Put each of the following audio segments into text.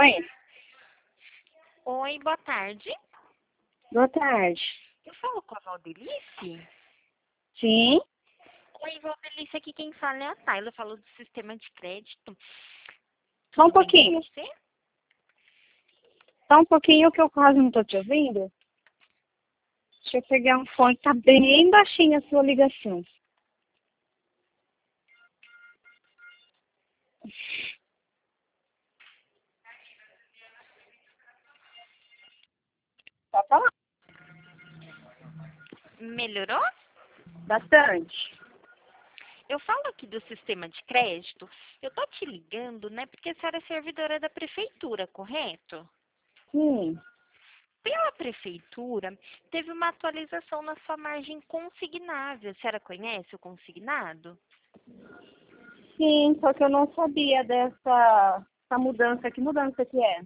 Oi, Oi, boa tarde. boa tarde. Eu falo com a Valdelice? Sim, Oi, Valdelice, aqui quem fala é a Tayla. Eu falo do sistema de crédito. só um Tudo bem com pouquinho. você? Só um pouquinho que eu quase não tô te ouvindo. Deixa eu pegar um fone, tá bem baixinha a sua ligação. Tá falando Melhorou? bastante. Eu falo aqui do sistema de crédito. Eu tô te ligando, né, porque a senhora é servidora da prefeitura, correto? Sim, Pela prefeitura, teve uma atualização na sua margem consignável. A senhora conhece o consignado? sim, só que eu não sabia dessa mudança. Que mudança que é?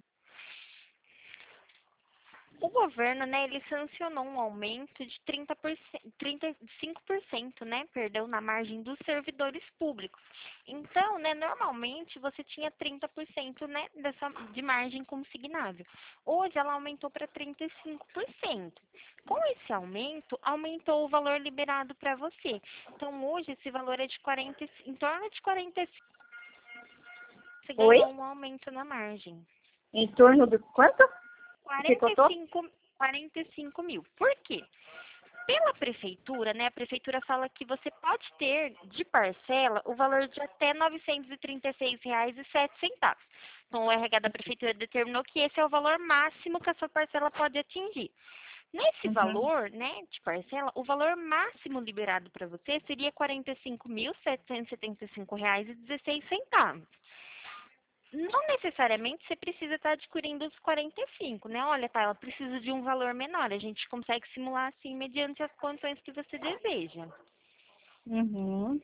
O governo, né, ele sancionou um aumento de 35%, né, perdão, na margem dos servidores públicos. Então, né, normalmente você tinha 30%, né, de margem consignável. Hoje ela aumentou para 35%. Com esse aumento, aumentou o valor liberado para você. Então, hoje esse valor é de 40, em torno de 45, você Oi? ganhou um aumento na margem. Em torno de quanto? Que eu tô? 45 mil. Por quê? Pela prefeitura, né, a prefeitura fala que você pode ter de parcela o valor de até R$ 936,07. Então, o RH da prefeitura determinou que esse é o valor máximo que a sua parcela pode atingir. Nesse Uhum. valor, né, de parcela, o valor máximo liberado para você seria R$ 45.775,16. Não necessariamente você precisa estar adquirindo os 45, né? Olha, tá, ela precisa de um valor menor. A gente consegue simular assim mediante as condições que você deseja. Uhum.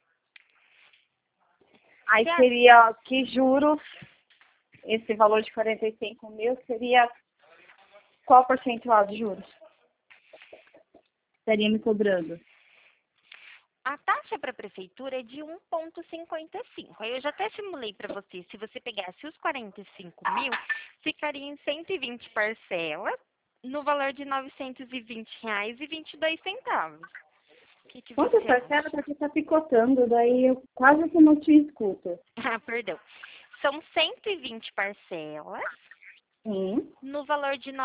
Aí Se a- seria que juros, esse valor de 45 mil, seria qual percentual de juros? Estaria me cobrando? A taxa para a prefeitura é de 1,55. Aí eu já até simulei para você. Se você pegasse os 45 mil, ficaria em 120 parcelas, no valor de R$ 920,22. O que Quantas você parcelas? acha? Porque está picotando, daí eu quase que não te escuto. Ah, perdão. São 120 parcelas, Sim. no valor de R$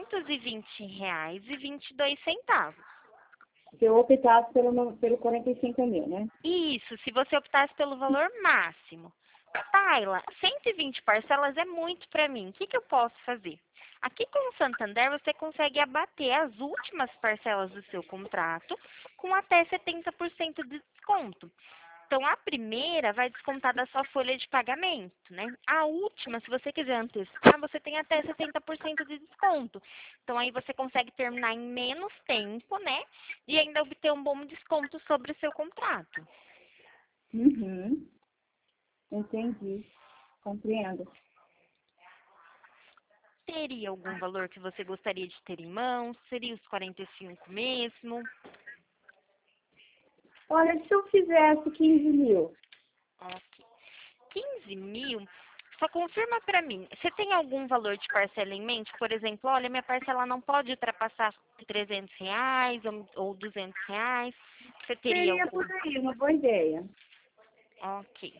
920,22. Se eu optasse pelo 45 mil, né? Isso, se você optasse pelo valor máximo. Taila, 120 parcelas é muito para mim. O que eu posso fazer? Aqui com o Santander, você consegue abater as últimas parcelas do seu contrato com até 70% de desconto. Então, a primeira vai descontar da sua folha de pagamento, né? A última, se você quiser antecipar, você tem até 70% de desconto. Então, aí você consegue terminar em menos tempo, né? E ainda obter um bom desconto sobre o seu contrato. Uhum. Entendi. Compreendo. Teria algum valor que você gostaria de ter em mãos? Seria os 45 mesmo? Olha, se eu fizesse 15 mil, Ok. 15 mil, só confirma para mim. Você tem algum valor de parcela em mente? Por exemplo, olha, minha parcela não pode ultrapassar R$ 300 ou R$ 200. Você teria seria algum? por aí uma boa ideia. Ok.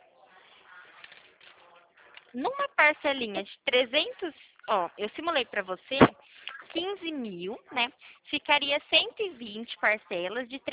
Numa parcelinha de 300, ó, eu simulei para você 15 mil, né? Ficaria 120 parcelas de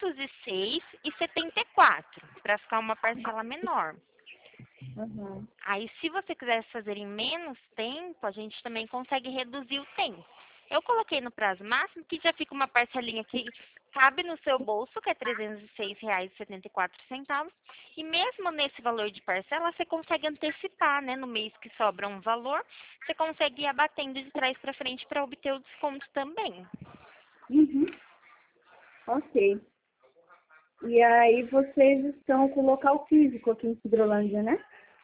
306,74 para ficar uma parcela menor. Uhum. Aí, se você quiser fazer em menos tempo, a gente também consegue reduzir o tempo. Eu coloquei no prazo máximo, que já fica uma parcelinha que cabe no seu bolso, que é R$ 306,74. E mesmo nesse valor de parcela, você consegue antecipar, né? No mês que sobra um valor, você consegue ir abatendo de trás para frente para obter o desconto também. Uhum. Ok. E aí vocês estão com local físico aqui em Cidrolândia, né?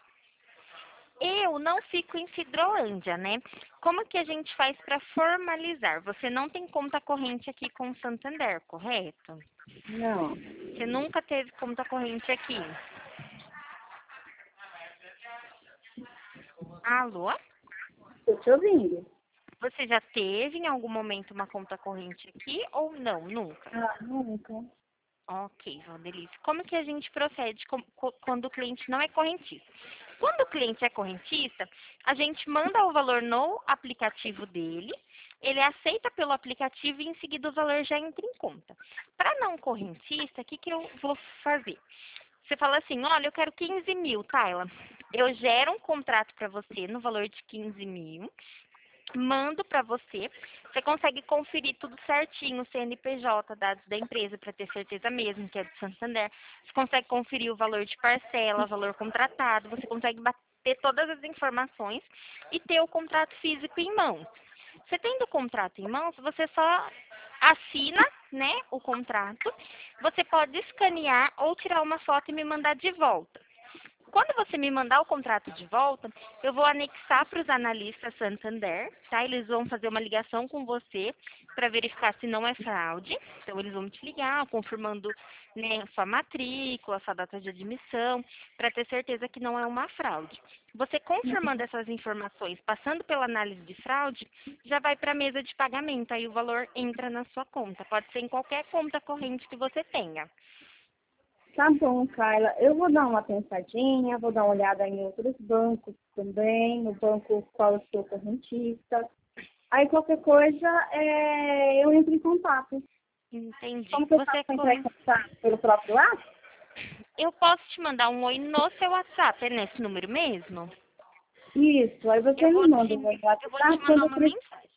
Eu não fico em Cidrolândia, né? Como que a gente faz para formalizar? Você não tem conta corrente aqui com o Santander, correto? Não. Você nunca teve conta corrente aqui. Alô? Tô te ouvindo. Você já teve em algum momento uma conta corrente aqui ou não? Nunca? Ah, nunca. Ok, Valdelice. Como que a gente procede quando o cliente não é correntista? Quando o cliente é correntista, a gente manda o valor no aplicativo dele, ele aceita pelo aplicativo e em seguida o valor já entra em conta. Para não correntista, o que, que eu vou fazer? Você fala assim, olha, eu quero 15 mil, Tayla. Eu gero um contrato para você no valor de 15 mil, mando para você. Você consegue conferir tudo certinho, CNPJ, dados da empresa, para ter certeza mesmo que é do Santander. Você consegue conferir o valor de parcela, valor contratado. Você consegue bater todas as informações e ter o contrato físico em mãos. Você tendo o contrato em mãos, você só assina, né, o contrato. Você pode escanear ou tirar uma foto e me mandar de volta. Quando você me mandar o contrato de volta, eu vou anexar para os analistas Santander, tá? Eles vão fazer uma ligação com você para verificar se não é fraude. Então, eles vão te ligar, confirmando, né, sua matrícula, sua data de admissão, para ter certeza que não é uma fraude. Você confirmando essas informações, passando pela análise de fraude, já vai para a mesa de pagamento. Aí o valor entra na sua conta. Pode ser em qualquer conta corrente que você tenha. Tá bom, Carla. Eu vou dar uma pensadinha, vou dar uma olhada em outros bancos também, no banco qual eu sou correntista. Aí qualquer coisa, eu entro em contato. Entendi. Como que eu faço para entrar em contato? Pelo próprio WhatsApp? Eu posso te mandar um oi no seu WhatsApp, é nesse número mesmo? Isso, aí você Eu me vou manda te, o meu eu vou te WhatsApp quando mandar eu uma precisar. mensagem.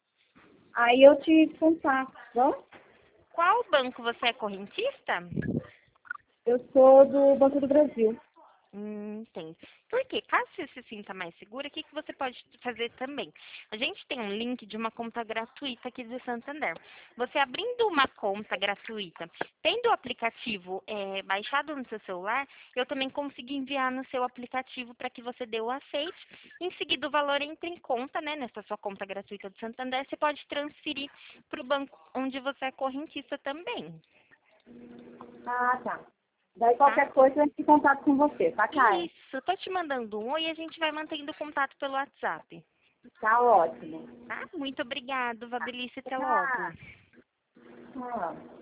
Aí eu te contato, tá bom? Qual banco você é correntista? Eu sou do Banco do Brasil. Entendi. Porque caso você se sinta mais segura, o que, que você pode fazer também? A gente tem um link de uma conta gratuita aqui do Santander. Você abrindo uma conta gratuita, tendo o aplicativo baixado no seu celular, eu também consigo enviar no seu aplicativo para que você dê o aceite. Em seguida, o valor entra em conta, né? Nessa sua conta gratuita do Santander, você pode transferir para o banco onde você é correntista também, Ah, tá. Daí tá? qualquer coisa eu entro em contato com você, tá, Carla? Isso, tô te mandando um oi e a gente vai mantendo contato pelo WhatsApp. Tá ótimo. Tá? Muito obrigado, Valdelice. Até logo. Tá. Tchau.